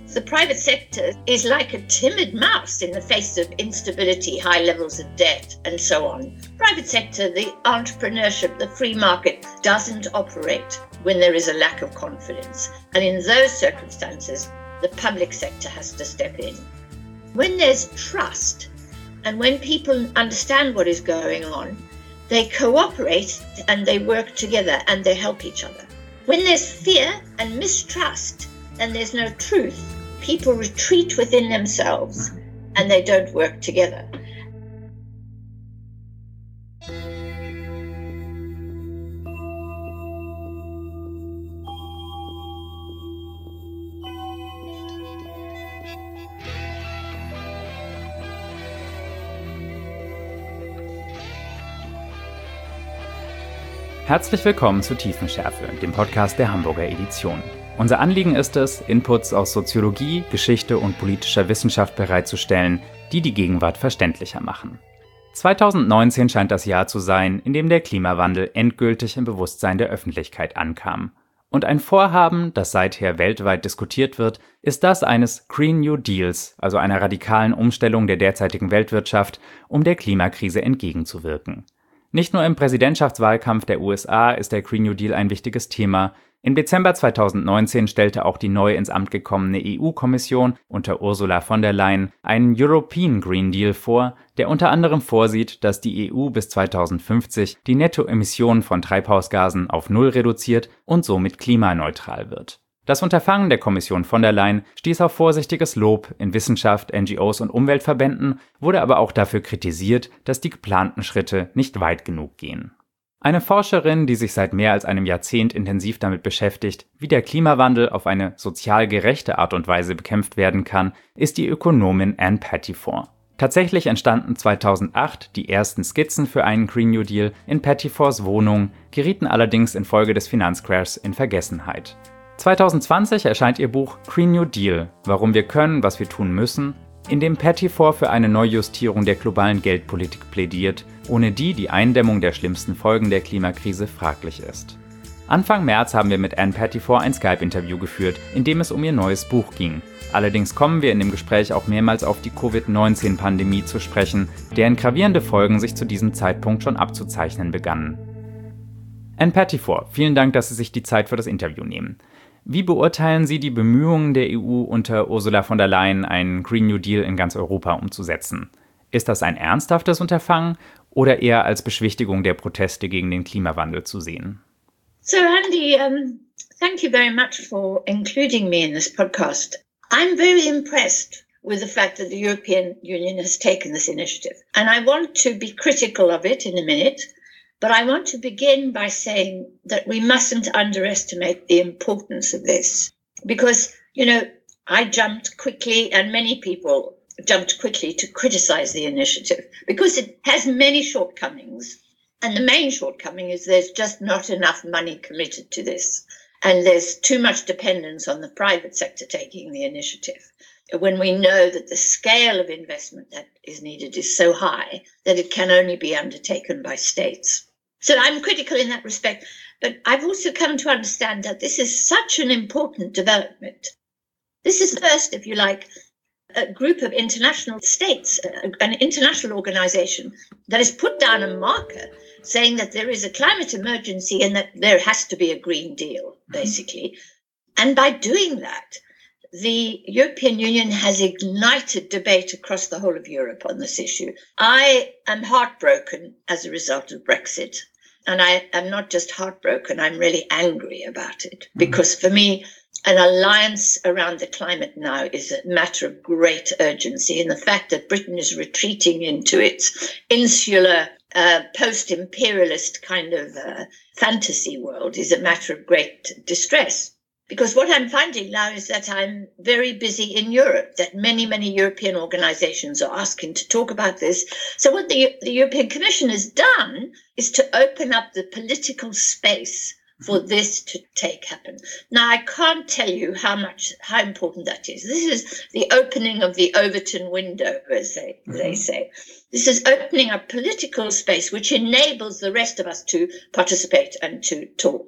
The private sector is like a timid mouse in the face of instability, high levels of debt, and so on. Private sector, the entrepreneurship, the free market doesn't operate when there is a lack of confidence. And in those circumstances, the public sector has to step in. When there's trust and when people understand what is going on, they cooperate and they work together and they help each other. When there's fear and mistrust and there's no truth, people retreat within themselves and they don't work together. Herzlich willkommen zu Tiefenschärfe, dem Podcast der Hamburger Edition. Unser Anliegen ist es, Inputs aus Soziologie, Geschichte und politischer Wissenschaft bereitzustellen, die die Gegenwart verständlicher machen. 2019 scheint das Jahr zu sein, in dem der Klimawandel endgültig im Bewusstsein der Öffentlichkeit ankam. Und ein Vorhaben, das seither weltweit diskutiert wird, ist das eines Green New Deals, also einer radikalen Umstellung der derzeitigen Weltwirtschaft, um der Klimakrise entgegenzuwirken. Nicht nur im Präsidentschaftswahlkampf der USA ist der Green New Deal ein wichtiges Thema. Im Dezember 2019 stellte auch die neu ins Amt gekommene EU-Kommission unter Ursula von der Leyen einen European Green Deal vor, der unter anderem vorsieht, dass die EU bis 2050 die Nettoemissionen von Treibhausgasen auf Null reduziert und somit klimaneutral wird. Das Unterfangen der Kommission von der Leyen stieß auf vorsichtiges Lob in Wissenschaft, NGOs und Umweltverbänden, wurde aber auch dafür kritisiert, dass die geplanten Schritte nicht weit genug gehen. Eine Forscherin, die sich seit mehr als einem Jahrzehnt intensiv damit beschäftigt, wie der Klimawandel auf eine sozial gerechte Art und Weise bekämpft werden kann, ist die Ökonomin Ann Pettifor. Tatsächlich entstanden 2008 die ersten Skizzen für einen Green New Deal in Pettifors Wohnung, gerieten allerdings infolge des Finanzcrashs in Vergessenheit. 2020 erscheint ihr Buch Green New Deal, warum wir können, was wir tun müssen, in dem Pettifor für eine Neujustierung der globalen Geldpolitik plädiert, ohne die die Eindämmung der schlimmsten Folgen der Klimakrise fraglich ist. Anfang März haben wir mit Ann Pettifor ein Skype-Interview geführt, in dem es um ihr neues Buch ging. Allerdings kommen wir in dem Gespräch auch mehrmals auf die Covid-19-Pandemie zu sprechen, deren gravierende Folgen sich zu diesem Zeitpunkt schon abzuzeichnen begannen. Ann Pettifor, vielen Dank, dass Sie sich die Zeit für das Interview nehmen. Wie beurteilen Sie die Bemühungen der EU unter Ursula von der Leyen, einen Green New Deal in ganz Europa umzusetzen? Ist das ein ernsthaftes Unterfangen oder eher als Beschwichtigung der Proteste gegen den Klimawandel zu sehen? So Andy, thank you very much for including me in this podcast. I'm very impressed with the fact that the European Union has taken this initiative. And I want to be critical of it in a minute. But I want to begin by saying that we mustn't underestimate the importance of this. Because, I jumped quickly and many people jumped quickly to criticize the initiative because it has many shortcomings. And the main shortcoming is there's just not enough money committed to this. And there's too much dependence on the private sector taking the initiative, when we know that the scale of investment that is needed is so high that it can only be undertaken by states. So I'm critical in that respect, but I've also come to understand that this is such an important development. This is first, if you like, a group of international states, an international organization that has put down a marker saying that there is a climate emergency and that there has to be a Green Deal, basically. And by doing that, the European Union has ignited debate across the whole of Europe on this issue. I am heartbroken as a result of Brexit. And I am not just heartbroken, I'm really angry about it. Because for me, an alliance around the climate now is a matter of great urgency. And the fact that Britain is retreating into its insular, post-imperialist kind of fantasy world is a matter of great distress. Because what I'm finding now is that I'm very busy in Europe, that many, many European organizations are asking to talk about this. So what the European Commission has done is to open up the political space for this to happen. Now, I can't tell you how important that is. This is the opening of the Overton window, as they say. This is opening up political space, which enables the rest of us to participate and to talk.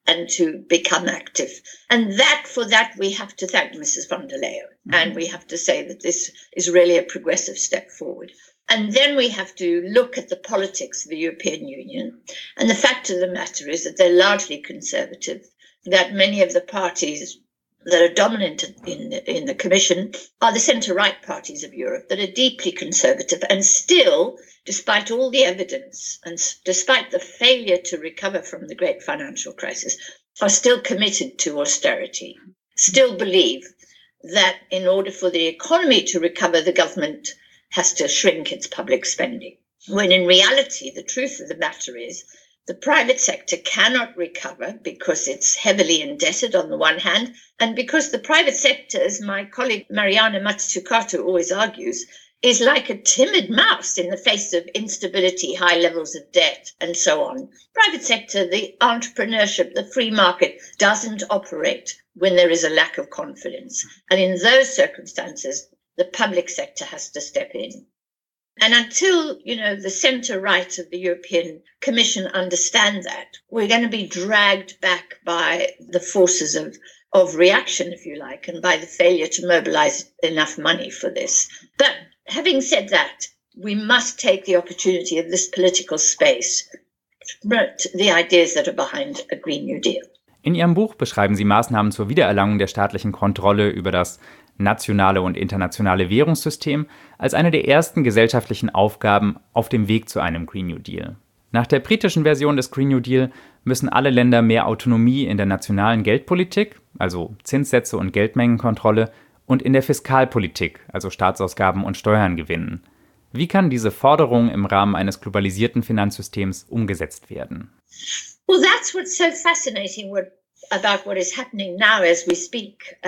and to become active. And for that, we have to thank Mrs. von der Leyen. Mm-hmm. And we have to say that this is really a progressive step forward. And then we have to look at the politics of the European Union. And the fact of the matter is that they're largely conservative, that many of the parties that are dominant in the Commission are the centre-right parties of Europe that are deeply conservative and still, despite all the evidence and despite the failure to recover from the great financial crisis, are still committed to austerity, still believe that in order for the economy to recover, the government has to shrink its public spending. When in reality, the truth of the matter is the private sector cannot recover because it's heavily indebted on the one hand, and because the private sector, as my colleague Mariana Mazzucato always argues, is like a timid mouse in the face of instability, high levels of debt, and so on. Private sector, the entrepreneurship, the free market doesn't operate when there is a lack of confidence. And in those circumstances, the public sector has to step in. And until, the centre-right of the European Commission understand that, we're going to be dragged back by the forces of reaction, if you like, and by the failure to mobilise enough money for this. But having said that, we must take the opportunity of this political space to promote the ideas that are behind a Green New Deal. In Ihrem Buch beschreiben Sie Maßnahmen zur Wiedererlangung der staatlichen Kontrolle über das nationale und internationale Währungssystem als eine der ersten gesellschaftlichen Aufgaben auf dem Weg zu einem Green New Deal. Nach der britischen Version des Green New Deal müssen alle Länder mehr Autonomie in der nationalen Geldpolitik, also Zinssätze und Geldmengenkontrolle, und in der Fiskalpolitik, also Staatsausgaben und Steuern, gewinnen. Wie kann diese Forderung im Rahmen eines globalisierten Finanzsystems umgesetzt werden? Well, that's what's so fascinating about what is happening now as we speak.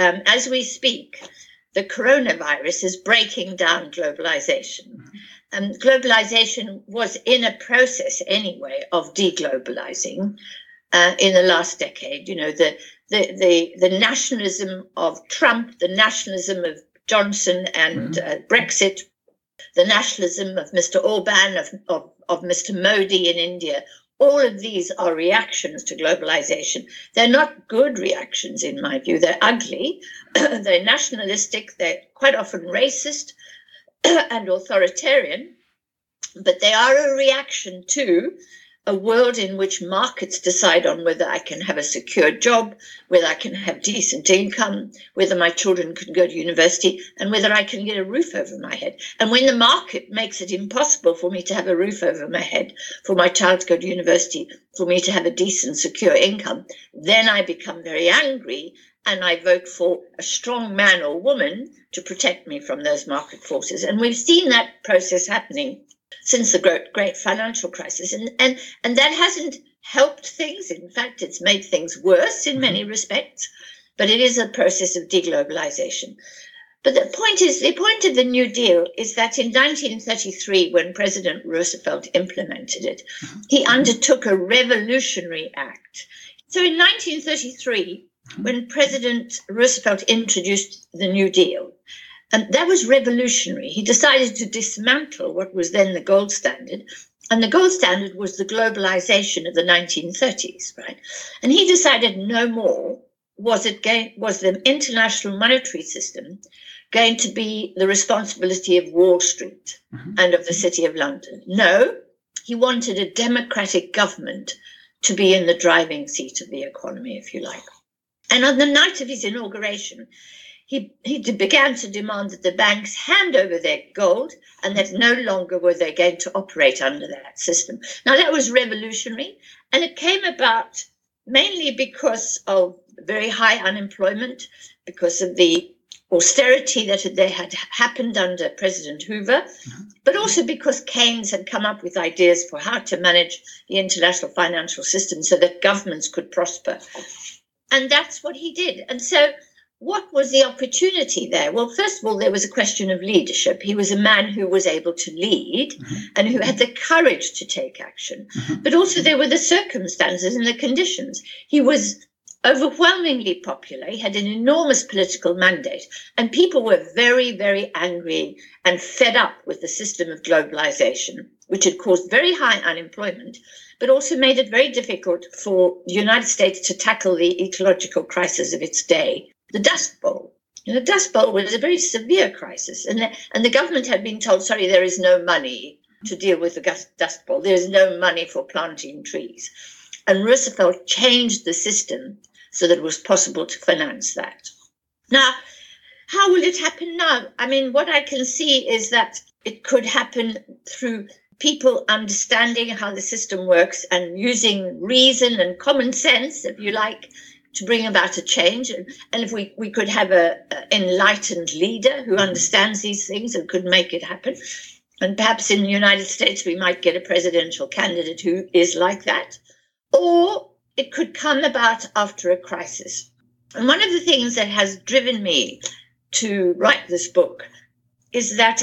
The coronavirus is breaking down globalization. Globalization was in a process anyway of deglobalizing in the last decade. The nationalism of Trump, the nationalism of Johnson and Brexit, the nationalism of Mr. Orban, of Mr. Modi in India. All of these are reactions to globalization. They're not good reactions, in my view. They're ugly, they're nationalistic, they're quite often racist and authoritarian, but they are a reaction to a world in which markets decide on whether I can have a secure job, whether I can have decent income, whether my children can go to university, and whether I can get a roof over my head. And when the market makes it impossible for me to have a roof over my head, for my child to go to university, for me to have a decent, secure income, then I become very angry and I vote for a strong man or woman to protect me from those market forces. And we've seen that process happening since the great financial crisis. And that hasn't helped things. In fact, it's made things worse in many respects, but it is a process of deglobalization. But the point of the New Deal is that in 1933, when President Roosevelt implemented it, he undertook a revolutionary act. So in 1933, when President Roosevelt introduced the New Deal, and that was revolutionary. He decided to dismantle what was then the gold standard. And the gold standard was the globalization of the 1930s, right? And he decided no more was the international monetary system going to be the responsibility of Wall Street and of the City of London. No, he wanted a democratic government to be in the driving seat of the economy, if you like. And on the night of his inauguration, he began to demand that the banks hand over their gold and that no longer were they going to operate under that system. Now, that was revolutionary, and it came about mainly because of very high unemployment, because of the austerity that had happened under President Hoover, but also because Keynes had come up with ideas for how to manage the international financial system so that governments could prosper. And that's what he did. And so what was the opportunity there? Well, first of all, there was a question of leadership. He was a man who was able to lead and who had the courage to take action. But also there were the circumstances and the conditions. He was overwhelmingly popular. He had an enormous political mandate. And people were very, very angry and fed up with the system of globalization which had caused very high unemployment, but also made it very difficult for the United States to tackle the ecological crisis of its day, the Dust Bowl. And the Dust Bowl was a very severe crisis, and the government had been told, sorry, there is no money to deal with the Dust Bowl. There is no money for planting trees. And Roosevelt changed the system so that it was possible to finance that. Now, how will it happen now? I mean, what I can see is that it could happen through people understanding how the system works and using reason and common sense, if you like, to bring about a change. And if we could have an enlightened leader who understands these things and could make it happen. And perhaps in the United States, we might get a presidential candidate who is like that. Or it could come about after a crisis. And one of the things that has driven me to write this book is that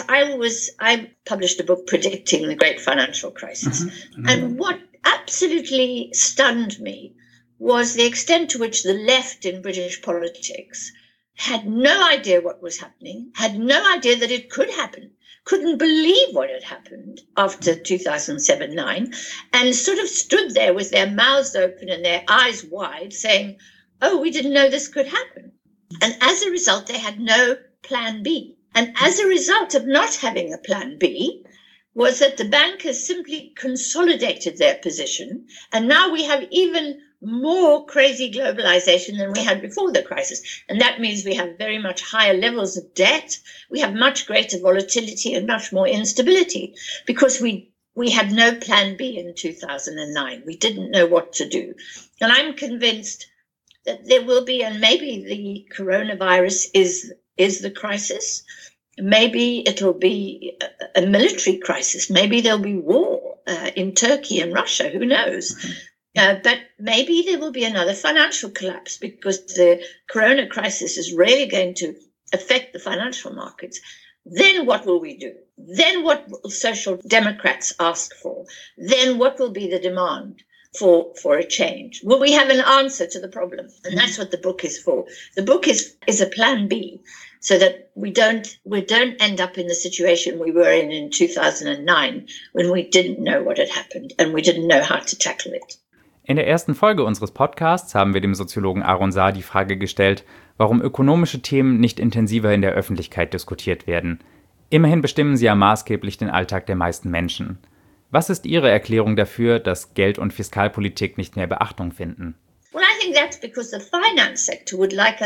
I published a book predicting the great financial crisis. Mm-hmm. And what absolutely stunned me was the extent to which the left in British politics had no idea what was happening, had no idea that it could happen, couldn't believe what had happened after 2007-9, and sort of stood there with their mouths open and their eyes wide saying, oh, we didn't know this could happen. And as a result, they had no plan B. And as a result of not having a plan B, was that the bankers simply consolidated their position. And now we have even more crazy globalization than we had before the crisis. And that means we have very much higher levels of debt. We have much greater volatility and much more instability because we had no plan B in 2009. We didn't know what to do. And I'm convinced that there will be, and maybe the coronavirus is the crisis. Maybe it'll be a military crisis. Maybe there'll be war in Turkey and Russia. Who knows? But maybe there will be another financial collapse because the corona crisis is really going to affect the financial markets. Then what will we do? Then what will social democrats ask for? Then what will be the demand for a change? Will we have an answer to the problem? And that's what the book is for. The book is a plan B, so that we don't end up in the situation we were in 2009, when we didn't know what had happened and we didn't know how to tackle it. In der ersten Folge unseres Podcasts haben wir dem Soziologen Aaron Saar die Frage gestellt, warum ökonomische Themen nicht intensiver in der Öffentlichkeit diskutiert werden. Immerhin bestimmen sie ja maßgeblich den Alltag der meisten Menschen. Was ist Ihre Erklärung dafür, dass Geld- und Fiskalpolitik nicht mehr Beachtung finden? Well, I think that's because the finance sector would like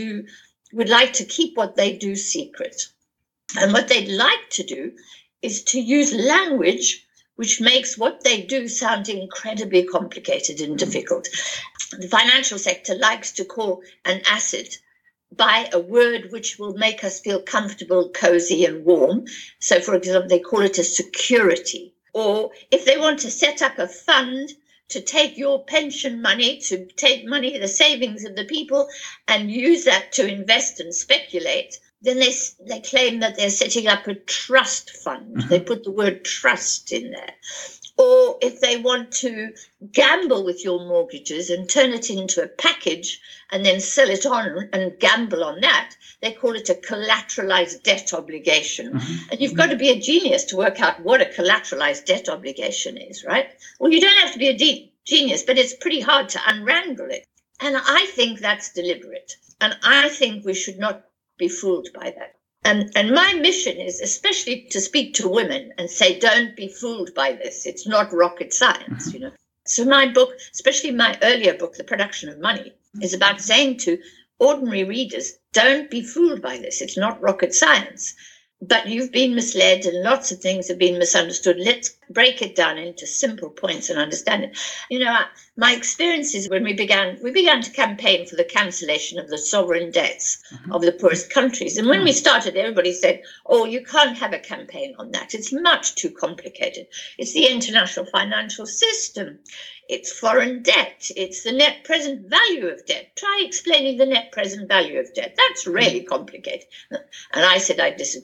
to keep what they do secret. And what they'd like to do is to use language which makes what they do sound incredibly complicated and difficult. The financial sector likes to call an asset by a word which will make us feel comfortable, cozy, and warm. So, for example, they call it a security. Or if they want to set up a fund to take your pension money, to take money, the savings of the people, and use that to invest and speculate, then they claim that they're setting up a trust fund. Mm-hmm. They put the word trust in there. Or if they want to gamble with your mortgages and turn it into a package and then sell it on and gamble on that, they call it a collateralized debt obligation. Mm-hmm. And you've got to be a genius to work out what a collateralized debt obligation is, right? Well, you don't have to be a genius, but it's pretty hard to unwrangle it. And I think that's deliberate. And I think we should not be fooled by that. And my mission is especially to speak to women and say, don't be fooled by this. It's not rocket science, you know. So my book, especially my earlier book, The Production of Money, is about saying to ordinary readers, don't be fooled by this. It's not rocket science. But you've been misled and lots of things have been misunderstood. Let's break it down into simple points and understand it. You know, my experiences when we began to campaign for the cancellation of the sovereign debts of the poorest countries. And when we started, everybody said, oh, you can't have a campaign on that. It's much too complicated. It's the international financial system. It's foreign debt. It's the net present value of debt. Try explaining the net present value of debt. That's really complicated. And I said, I disagree.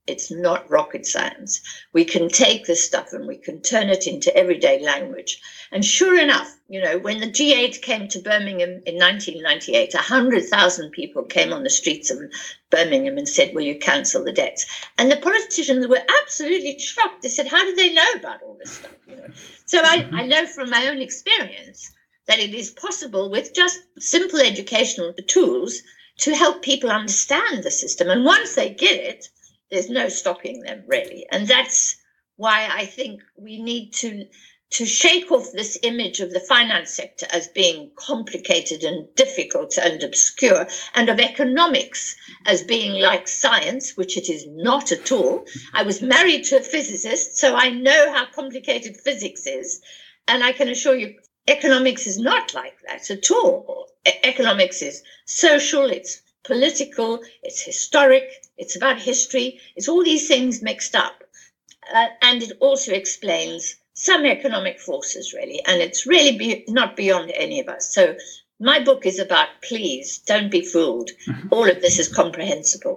It's not rocket science. We can take this stuff and we can turn it into everyday language. And sure enough, when the G8 came to Birmingham in 1998, 100,000 people came on the streets of Birmingham and said, will you cancel the debts? And the politicians were absolutely shocked. They said, how did they know about all this stuff? So I know from my own experience that it is possible with just simple educational tools to help people understand the system. And once they get it, there's no stopping them, really. And that's why I think we need to shake off this image of the finance sector as being complicated and difficult and obscure, and of economics as being like science, which it is not at all. I was married to a physicist, so I know how complicated physics is. And I can assure you, economics is not like that at all. Economics is social, it's political, it's historic, it's about history, it's all these things mixed up. And it also explains some economic forces, really, and it's really not beyond any of us. So my book is about, please, don't be fooled. All of this is comprehensible.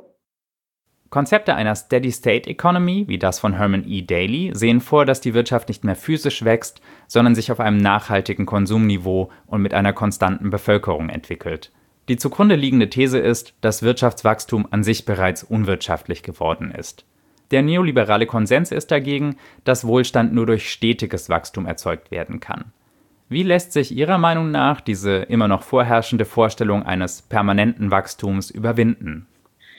Konzepte einer Steady-State-Economy, wie das von Herman E. Daly, sehen vor, dass die Wirtschaft nicht mehr physisch wächst, sondern sich auf einem nachhaltigen Konsumniveau und mit einer konstanten Bevölkerung entwickelt. Die zugrunde liegende These ist, dass Wirtschaftswachstum an sich bereits unwirtschaftlich geworden ist. Der neoliberale Konsens ist dagegen, dass Wohlstand nur durch stetiges Wachstum erzeugt werden kann. Wie lässt sich Ihrer Meinung nach diese immer noch vorherrschende Vorstellung eines permanenten Wachstums überwinden?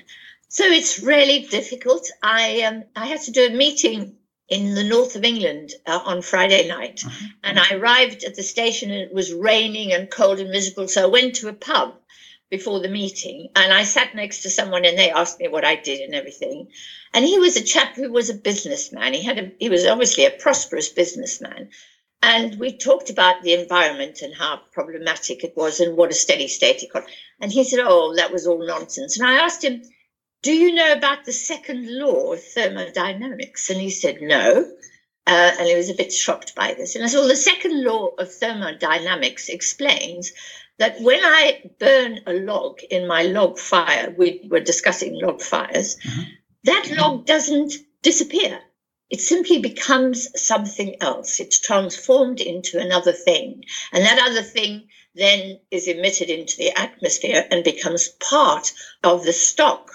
So it's really difficult. I had to do a meeting in the north of England on Friday night, and I arrived at the station and it was raining and cold and miserable, so I went to a pub before the meeting, and I sat next to someone and they asked me what I did and everything. And he was a chap who was a businessman. He was obviously a prosperous businessman. And we talked about the environment and how problematic it was and what a steady state economy. And he said, oh, that was all nonsense. And I asked him, do you know about the second law of thermodynamics? And he said, no. And he was a bit shocked by this. And I said, well, the second law of thermodynamics explains that when I burn a log in my log fire, we were discussing log fires, that log doesn't disappear. It simply becomes something else. It's transformed into another thing. And that other thing then is emitted into the atmosphere and becomes part of the stock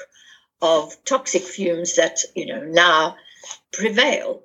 of toxic fumes that, now prevail.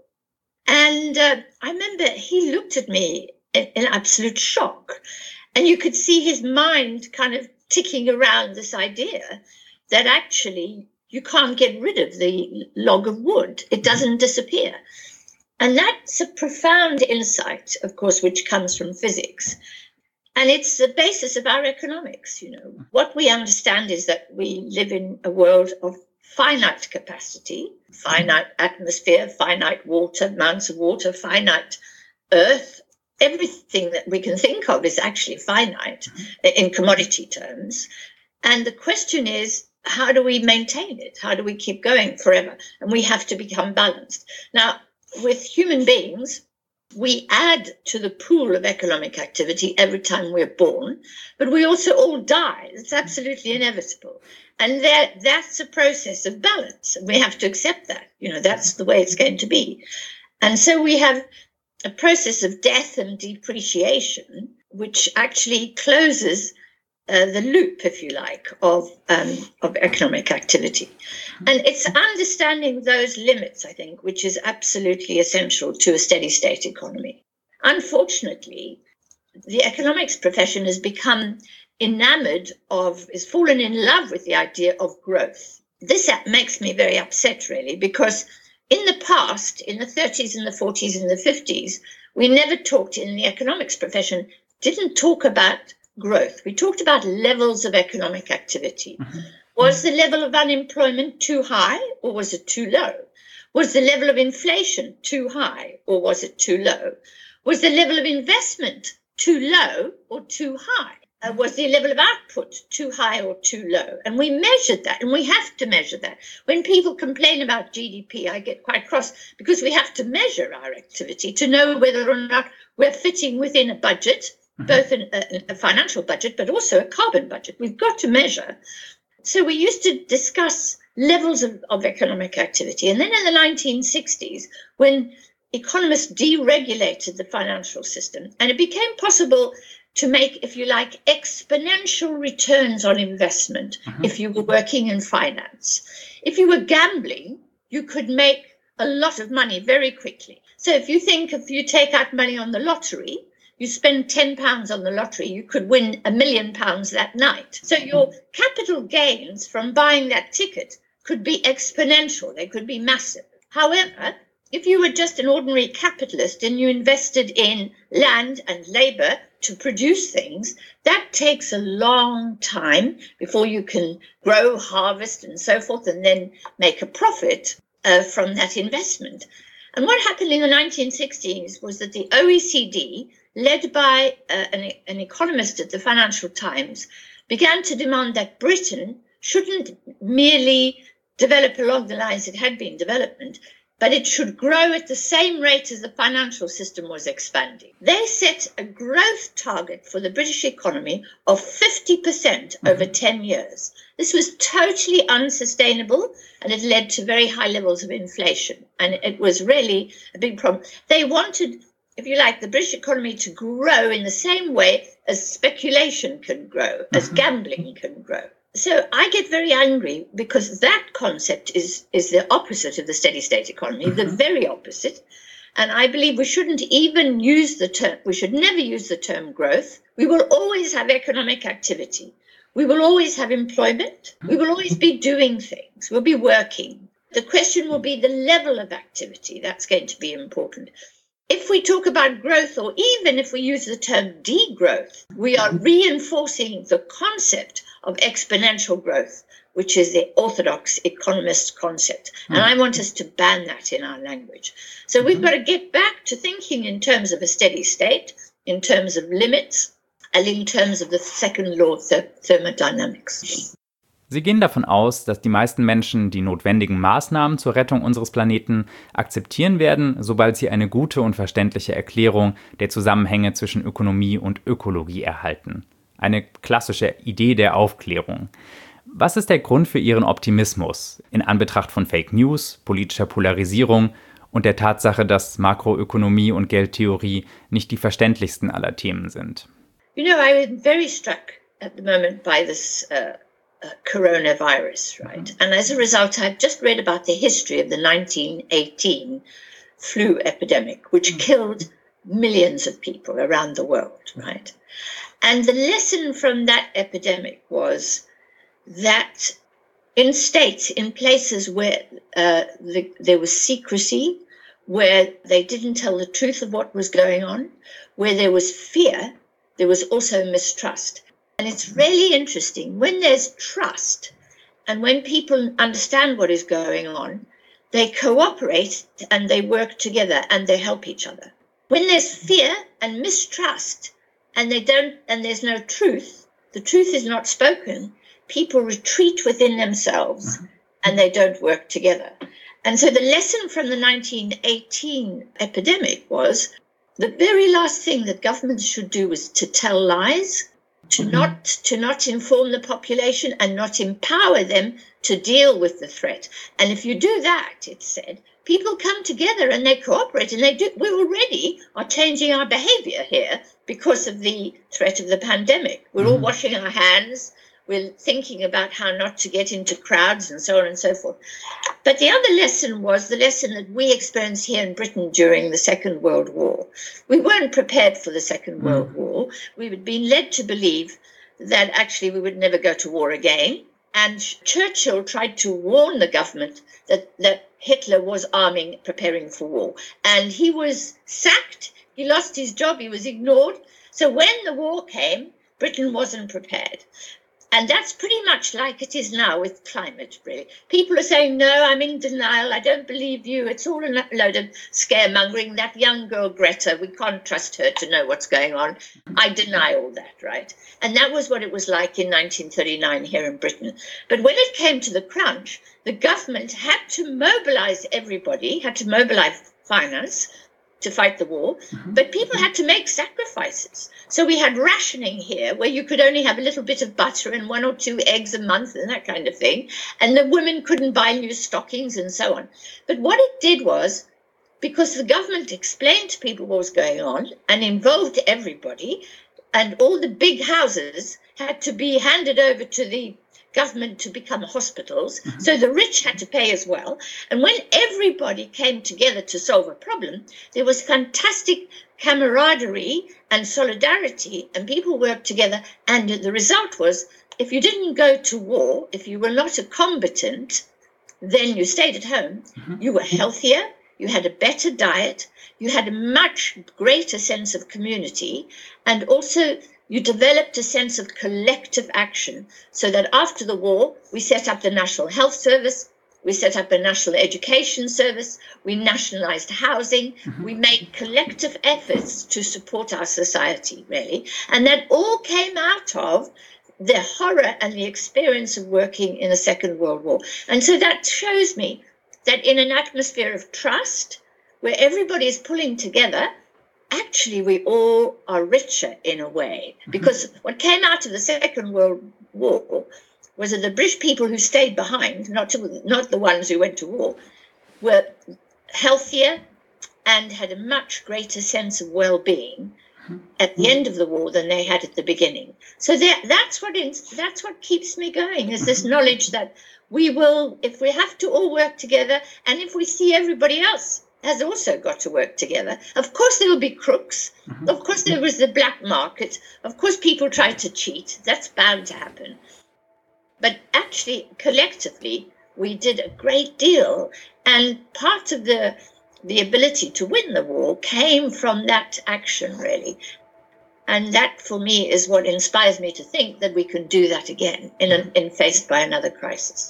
And I remember he looked at me in absolute shock. And you could see his mind kind of ticking around this idea that actually you can't get rid of the log of wood. It doesn't disappear. And that's a profound insight, of course, which comes from physics. And it's the basis of our economics. What we understand is that we live in a world of finite capacity, finite atmosphere, finite water, amounts of water, finite earth. Everything that we can think of is actually finite in commodity terms. And the question is, how do we maintain it? How do we keep going forever? And we have to become balanced. Now, with human beings, we add to the pool of economic activity every time we're born, but we also all die. It's absolutely inevitable. And that's a process of balance. We have to accept that. That's the way it's going to be. And so we have a process of death and depreciation, which actually closes the loop, if you like, of economic activity. And it's understanding those limits, I think, which is absolutely essential to a steady state economy. Unfortunately, the economics profession has become has fallen in love with the idea of growth. This makes me very upset, really, because in the past, in the 30s and the 40s and the 50s, we never talked in the economics profession, didn't talk about growth. We talked about levels of economic activity. Was the level of unemployment too high or was it too low? Was the level of inflation too high or was it too low? Was the level of investment too low or too high? Was the level of output too high or too low? And we measured that, and we have to measure that. When people complain about GDP, I get quite cross because we have to measure our activity to know whether or not we're fitting within a budget, both a financial budget, but also a carbon budget. We've got to measure. So we used to discuss levels of economic activity. And then in the 1960s, when economists deregulated the financial system, and it became possible to make, if you like, exponential returns on investment if you were working in finance. If you were gambling, you could make a lot of money very quickly. So if you take out money on the lottery, you spend £10 on the lottery, you could win £1 million that night. So your capital gains from buying that ticket could be exponential. They could be massive. However, if you were just an ordinary capitalist and you invested in land and labor to produce things, that takes a long time before you can grow, harvest, and so forth, and then make a profit from that investment. And what happened in the 1960s was that the OECD, led by an economist at the Financial Times, began to demand that Britain shouldn't merely develop along the lines it had been developing, but it should grow at the same rate as the financial system was expanding. They set a growth target for the British economy of 50% over 10 years. This was totally unsustainable, and it led to very high levels of inflation. And it was really a big problem. They wanted, if you like, the British economy to grow in the same way as speculation can grow, as gambling can grow. So I get very angry because that concept is the opposite of the steady state economy, the very opposite. And I believe we shouldn't even use the term, we should never use the term growth. We will always have economic activity. We will always have employment. We will always be doing things. We'll be working. The question will be the level of activity. That's going to be important. If we talk about growth, or even if we use the term degrowth, we are reinforcing the concept of exponential growth, which is the orthodox economist concept. And I want us to ban that in our language. So we've got to get back to thinking in terms of a steady state, in terms of limits, and in terms of the second law of thermodynamics. Sie gehen davon aus, dass die meisten Menschen die notwendigen Maßnahmen zur Rettung unseres Planeten akzeptieren werden, sobald sie eine gute und verständliche Erklärung der Zusammenhänge zwischen Ökonomie und Ökologie erhalten. Eine klassische Idee der Aufklärung. Was ist der Grund für Ihren Optimismus in Anbetracht von Fake News, politischer Polarisierung und der Tatsache, dass Makroökonomie und Geldtheorie nicht die verständlichsten aller Themen sind? You know, I'm very struck at the moment by this coronavirus, right? And as a result, I've just read about the history of the 1918 flu epidemic, which killed millions of people around the world, right? And the lesson from that epidemic was that in states, in places where there was secrecy, where they didn't tell the truth of what was going on, where there was fear, there was also mistrust. And it's really interesting. When there's trust and when people understand what is going on, they cooperate and they work together and they help each other. When there's fear and mistrust and there's no truth, the truth is not spoken, people retreat within themselves and they don't work together. And so the lesson from the 1918 epidemic was the very last thing that governments should do was to tell lies, to not inform the population and not empower them to deal with the threat. And if you do that, it said, people come together and they cooperate and they do. We already are changing our behavior here because of the threat of the pandemic. We're all washing our hands. We're thinking about how not to get into crowds and so on and so forth. But the other lesson was the lesson that we experienced here in Britain during the Second World War. We weren't prepared for the Second World War. We had been led to believe that actually we would never go to war again. And Churchill tried to warn the government that Hitler was preparing for war. And he was sacked. He lost his job. He was ignored. So when the war came, Britain wasn't prepared. And that's pretty much like it is now with climate, really. People are saying, no, I'm in denial. I don't believe you. It's all a load of scaremongering. That young girl, Greta, we can't trust her to know what's going on. I deny all that, right? And that was what it was like in 1939 here in Britain. But when it came to the crunch, the government had to mobilize everybody, had to mobilize finance, to fight the war, but people had to make sacrifices. So we had rationing here, where you could only have a little bit of butter and 1 or 2 eggs a month and that kind of thing. And the women couldn't buy new stockings and so on. But what it did was, because the government explained to people what was going on and involved everybody, and all the big houses had to be handed over to the government to become hospitals. So the rich had to pay as well. And when everybody came together to solve a problem, there was fantastic camaraderie and solidarity, and people worked together. And the result was, if you didn't go to war, if you were not a combatant, then you stayed at home. You were healthier, you had a better diet, you had a much greater sense of community, and also you developed a sense of collective action, so that after the war, we set up the National Health Service, we set up a National Education Service, we nationalized housing, we made collective efforts to support our society, really. And that all came out of the horror and the experience of working in the Second World War. And so that shows me that in an atmosphere of trust, where everybody is pulling together, actually we all are richer in a way. Because what came out of the Second World War was that the British people who stayed behind, not the ones who went to war, were healthier and had a much greater sense of well-being at the end of the war than they had at the beginning. So that's what keeps me going, is this knowledge that we will, if we have to all work together, and if we see everybody else has also got to work together. Of course there will be crooks. Of course there was the black market. Of course people tried to cheat. That's bound to happen. But actually, collectively, we did a great deal. And part of the ability to win the war came from that action, really. And that, for me, is what inspires me to think that we can do that again in faced by another crisis.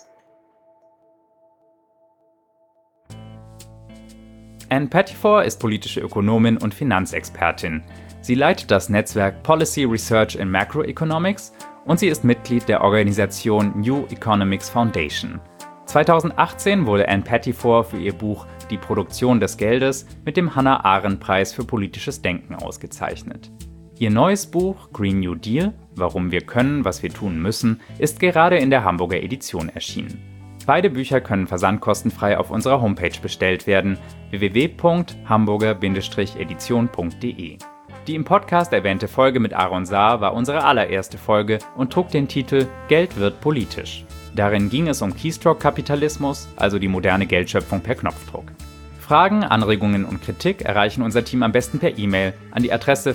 Ann Pettifor ist politische Ökonomin und Finanzexpertin. Sie leitet das Netzwerk Policy Research in Macroeconomics und sie ist Mitglied der Organisation New Economics Foundation. 2018 wurde Ann Pettifor für ihr Buch Die Produktion des Geldes mit dem Hannah-Arendt-Preis für politisches Denken ausgezeichnet. Ihr neues Buch Green New Deal – Warum wir können, was wir tun müssen, ist gerade in der Hamburger Edition erschienen. Beide Bücher können versandkostenfrei auf unserer Homepage bestellt werden, www.hamburger-edition.de. Die im Podcast erwähnte Folge mit Aaron Saar war unsere allererste Folge und trug den Titel Geld wird politisch. Darin ging es um Keystroke-Kapitalismus, also die moderne Geldschöpfung per Knopfdruck. Fragen, Anregungen und Kritik erreichen unser Team am besten per E-Mail an die Adresse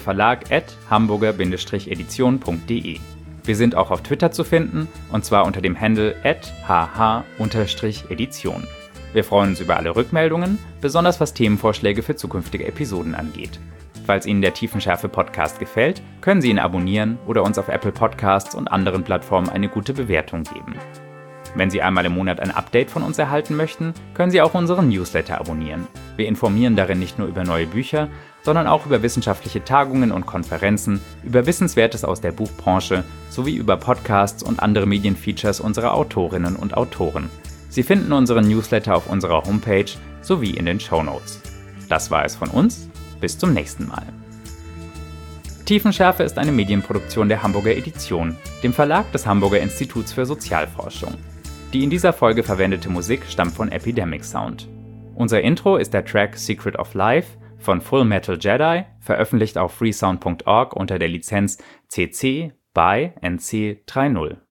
verlag@hamburger-edition.de. Wir sind auch auf Twitter zu finden, und zwar unter dem Handle @hh_edition. Wir freuen uns über alle Rückmeldungen, besonders was Themenvorschläge für zukünftige Episoden angeht. Falls Ihnen der Tiefenschärfe-Podcast gefällt, können Sie ihn abonnieren oder uns auf Apple Podcasts und anderen Plattformen eine gute Bewertung geben. Wenn Sie einmal im Monat ein Update von uns erhalten möchten, können Sie auch unseren Newsletter abonnieren. Wir informieren darin nicht nur über neue Bücher, sondern auch über wissenschaftliche Tagungen und Konferenzen, über Wissenswertes aus der Buchbranche sowie über Podcasts und andere Medienfeatures unserer Autorinnen und Autoren. Sie finden unseren Newsletter auf unserer Homepage sowie in den Shownotes. Das war es von uns. Bis zum nächsten Mal. Tiefenschärfe ist eine Medienproduktion der Hamburger Edition, dem Verlag des Hamburger Instituts für Sozialforschung. Die in dieser Folge verwendete Musik stammt von Epidemic Sound. Unser Intro ist der Track Secret of Life von Full Metal Jedi, veröffentlicht auf freesound.org unter der Lizenz CC BY NC 3.0.